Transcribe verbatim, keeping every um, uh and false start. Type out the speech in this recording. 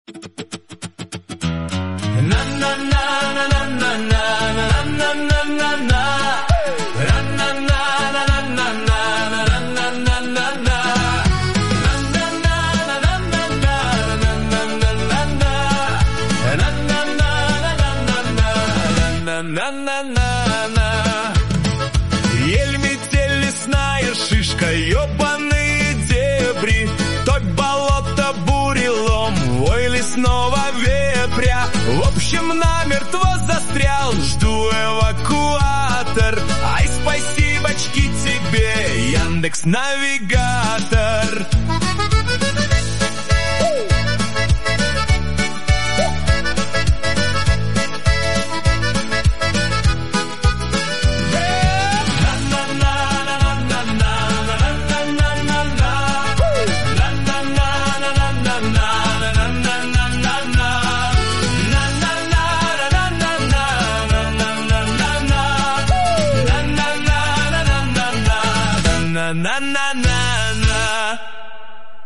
Ель, метель, лесная шишка, ёбаные дебри, топь, болото, бурелом, вой лесного вепря. В общем, намертво застрял, жду эвакуатор. Ай, спасибочки тебе, Яндекс.Навигатор. На-на-на-на-на.